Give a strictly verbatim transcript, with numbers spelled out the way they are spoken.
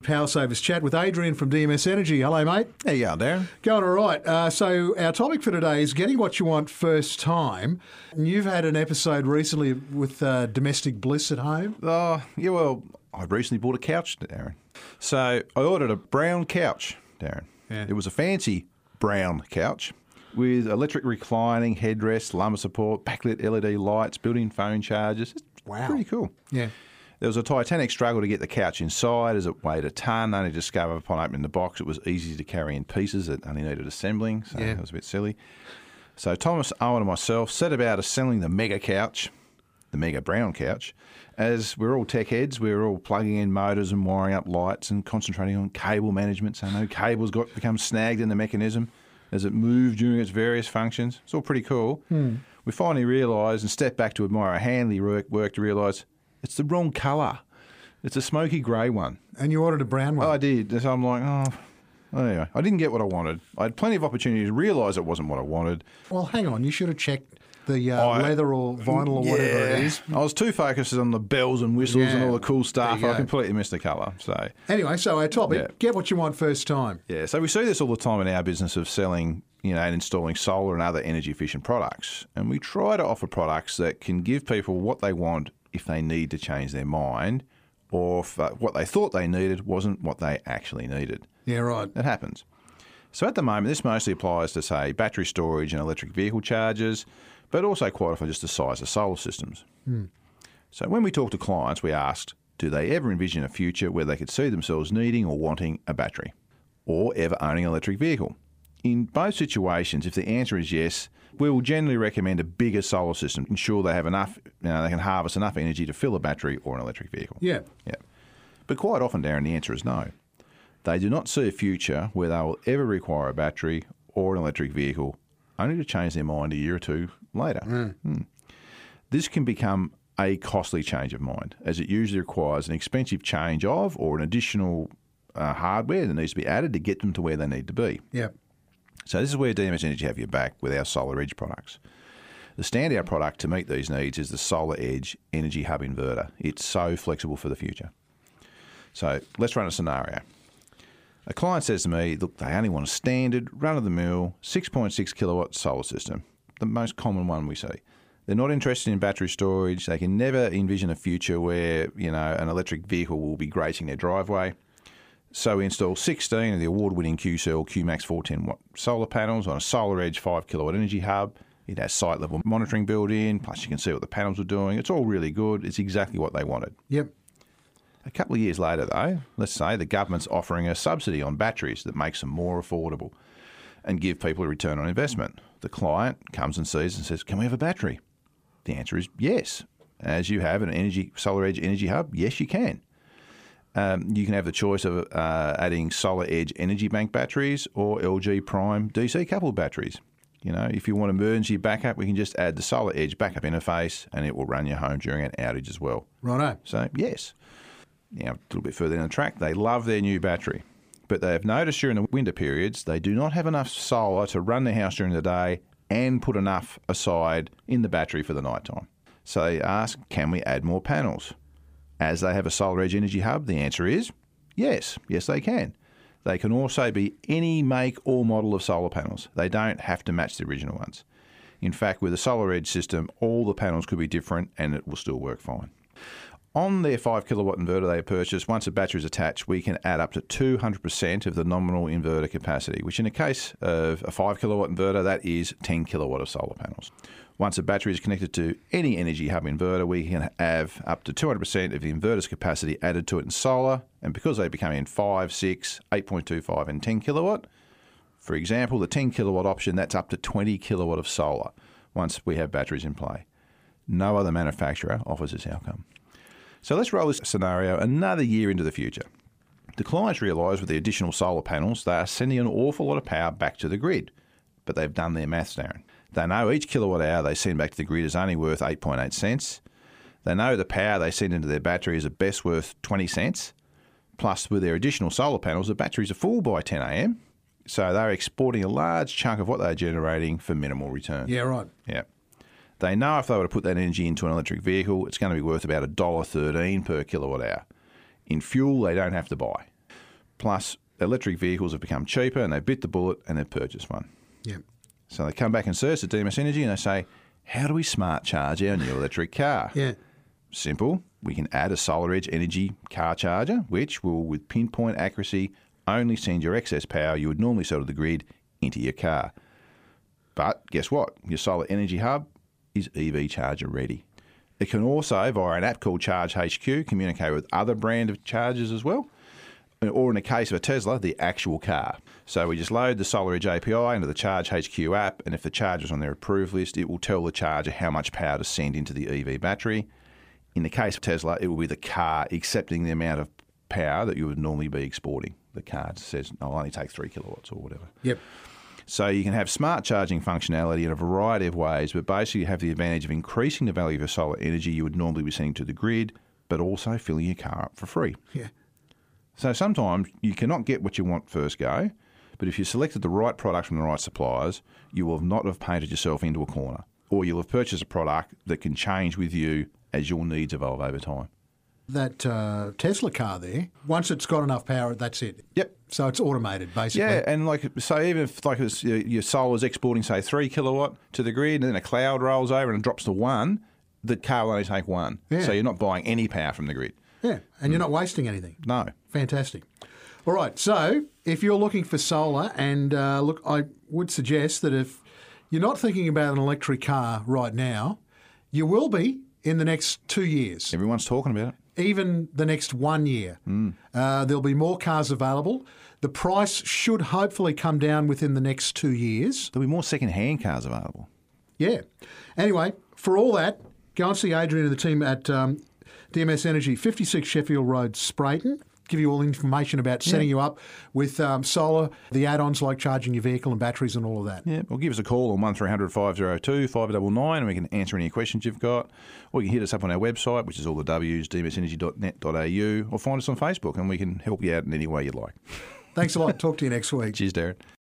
Power Savers chat with Adrian from D M S Energy. Hello, mate. How you going, Darren? Going all right. Uh, so our topic for today is getting what you want first time. And you've had an episode recently with uh, domestic bliss at home. Oh, yeah, well, I recently bought a couch, Darren. So I ordered a brown couch, Darren. Yeah. It was a fancy brown couch with electric reclining, headrest, lumbar support, backlit L E D lights, built-in phone chargers. It's Wow. pretty cool. Yeah. There was a titanic struggle to get the couch inside as it weighed a tonne. Only discovered upon opening the box it was easy to carry in pieces. It only needed assembling, so Yeah. it was a bit silly. So Thomas, Owen and myself set about assembling the mega couch, the mega brown couch. As we're all tech heads, we're all plugging in motors and wiring up lights and concentrating on cable management so no cables got become snagged in the mechanism as it moved during its various functions. It's all pretty cool. Hmm. We finally realised and stepped back to admire our handy work, work to realise it's the wrong colour. It's a smoky grey one. And you ordered a brown one. Oh, I did. So I'm like, oh, anyway, I didn't get what I wanted. I had plenty of opportunity to realise it wasn't what I wanted. Well, hang on. You should have checked the uh, I- leather or vinyl or whatever it is. I was too focused on the bells and whistles Yeah. and all the cool There stuff. you I go. completely missed the colour. So, Anyway, so our topic, Yeah. get what you want first time. yeah, so we see this all the time in our business of selling, you know, and installing solar and other energy efficient products. And we try to offer products that can give people what they want if they need to change their mind or if uh, what they thought they needed wasn't what they actually needed. Yeah, right. It happens. So at the moment, this mostly applies to, say, battery storage and electric vehicle chargers, but also quite often just the size of solar systems. So when we talk to clients, we asked, do they ever envision a future where they could see themselves needing or wanting a battery or ever owning an electric vehicle? In both situations, if the answer is yes, we will generally recommend a bigger solar system to ensure they have enough, you know, they can harvest enough energy to fill a battery or an electric vehicle. Yeah. Yeah. But quite often, Darren, the answer is no. They do not see a future where they will ever require a battery or an electric vehicle, only to change their mind a year or two later. Hmm. This can become a costly change of mind, as it usually requires an expensive change of or an additional uh, hardware that needs to be added to get them to where they need to be. Yeah. So this is where D M S Energy have your back with our Solar Edge products. The standout product to meet these needs is the Solar Edge Energy Hub Inverter. It's so flexible for the future. So let's run a scenario. A client says to me, look, they only want a standard, run-of-the-mill, six point six kilowatt solar system, the most common one we see. They're not interested in battery storage. They can never envision a future where, you know, an electric vehicle will be gracing their driveway. So we install sixteen of the award-winning Q-Cell Q-Max four ten watt solar panels on a Solar Edge five kilowatt energy hub. It has site-level monitoring built in, plus you can see what the panels are doing. It's all really good. It's exactly what they wanted. Yep. A couple of years later, though, let's say the government's offering a subsidy on batteries that makes them more affordable and give people a return on investment. The client comes and sees and says, can we have a battery? The answer is yes. As you have an energy Solar Edge Energy Hub, yes, you can. Um, you can have the choice of uh, adding Solar Edge Energy Bank batteries or L G Prime D C coupled batteries. You know, if you want emergency backup, we can just add the Solar Edge backup interface and it will run your home during an outage as well. Righto. So, yes. Now, a little bit further down the track, they love their new battery. But they have noticed during the winter periods, they do not have enough solar to run their house during the day and put enough aside in the battery for the night time. So they ask, can we add more panels? As they have a Solar Edge Energy Hub, the answer is yes. Yes, they can. They can also be any make or model of solar panels. They don't have to match the original ones. In fact, with a Solar Edge system, all the panels could be different and it will still work fine. On their five kilowatt inverter they purchased, once a battery is attached, we can add up to two hundred percent of the nominal inverter capacity, which in the case of a five kilowatt inverter, that is ten kilowatt of solar panels. Once a battery is connected to any Energy Hub inverter, we can have up to two hundred percent of the inverter's capacity added to it in solar, and because they become in five, six, eight point two five and ten kilowatt, for example, the ten kilowatt option, that's up to twenty kilowatt of solar once we have batteries in play. No other manufacturer offers this outcome. So let's roll this scenario another year into the future. The clients realise with the additional solar panels, they are sending an awful lot of power back to the grid, but they've done their maths, Darren. They know each kilowatt hour they send back to the grid is only worth eight point eight cents. They know the power they send into their battery is at best worth twenty cents. Plus, with their additional solar panels, the batteries are full by ten a m, so they're exporting a large chunk of what they're generating for minimal return. Yeah, right. Yeah. They know if they were to put that energy into an electric vehicle, it's going to be worth about one dollar thirteen per kilowatt hour. In fuel, they don't have to buy. Plus, electric vehicles have become cheaper and they bit the bullet and they've purchased one. Yeah. So they come back and see us at D M S Energy and they say, how do we smart charge our new electric car? Yeah. Simple. We can add a Solar Edge Energy car charger, which will, with pinpoint accuracy, only send your excess power you would normally sell to the grid into your car. But guess what? Your Solar Energy Hub is E V charger ready. It can also, via an app called Charge H Q, communicate with other brand of chargers as well, or in the case of a Tesla, the actual car. So we just load the Solar Edge A P I into the Charge H Q app, and if the charger's on their approved list, it will tell the charger how much power to send into the E V battery. In the case of Tesla, it will be the car accepting the amount of power that you would normally be exporting. The card says, I'll only take three kilowatts or whatever. Yep. So you can have smart charging functionality in a variety of ways, but basically you have the advantage of increasing the value of your solar energy you would normally be sending to the grid, but also filling your car up for free. Yeah. So sometimes you cannot get what you want first go, but if you selected the right product from the right suppliers, you will not have painted yourself into a corner, or you'll have purchased a product that can change with you as your needs evolve over time. That uh, Tesla car there, once it's got enough power, that's it. Yep. So it's automated, basically. Yeah, and like so, even if like it's, your, your solar's exporting, say, three kilowatt to the grid, and then a cloud rolls over and drops to one, the car will only take one. Yeah. So you're not buying any power from the grid. Yeah, and you're not wasting anything. No. Fantastic. All right, so if you're looking for solar, and uh, look, I would suggest that if you're not thinking about an electric car right now, you will be in the next two years. Everyone's talking about it. Even the next one year. Mm. Uh, there'll be more cars available. The price should hopefully come down within the next two years. There'll be more second-hand cars available. Yeah. Anyway, for all that, go and see Adrian and the team at um, D M S Energy, fifty-six Sheffield Road, Sprayton. Give you all information about setting yeah. you up with um, solar, the add-ons like charging your vehicle and batteries and all of that. Yeah, well, give us a call on one three hundred, five oh two, five nine nine and we can answer any questions you've got. Or you can hit us up on our website, which is all the W's, d m s energy dot net dot a u, or find us on Facebook and we can help you out in any way you'd like. Thanks a lot. Talk to you next week. Cheers, Darren.